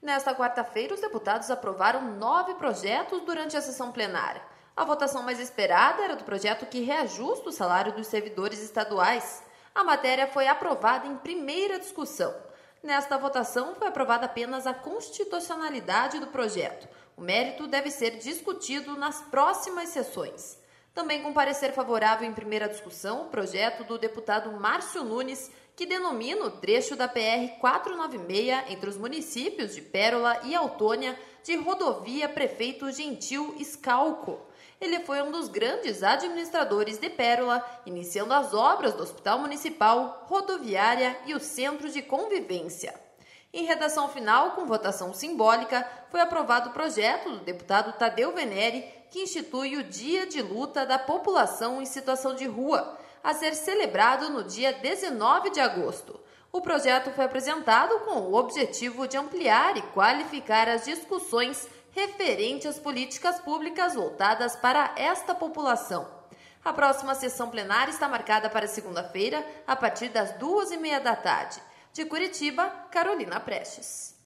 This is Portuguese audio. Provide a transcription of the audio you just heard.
Nesta quarta-feira, os deputados aprovaram 9 projetos durante a sessão plenária. A votação mais esperada era do projeto que reajusta o salário dos servidores estaduais. A matéria foi aprovada em primeira discussão. Nesta votação, foi aprovada apenas a constitucionalidade do projeto. O mérito deve ser discutido nas próximas sessões. Também com parecer favorável em primeira discussão, o projeto do deputado Márcio Nunes, que denomina o trecho da PR-496 entre os municípios de Pérola e Autônia de rodovia Prefeito Gentil Scalco. Ele foi um dos grandes administradores de Pérola, iniciando as obras do Hospital Municipal, rodoviária e o Centro de Convivência. Em redação final, com votação simbólica, foi aprovado o projeto do deputado Tadeu Venere, que institui o Dia de Luta da População em Situação de Rua, a ser celebrado no dia 19 de agosto. O projeto foi apresentado com o objetivo de ampliar e qualificar as discussões referentes às políticas públicas voltadas para esta população. A próxima sessão plenária está marcada para segunda-feira, a partir das 14h30 da tarde. De Curitiba, Carolina Prestes.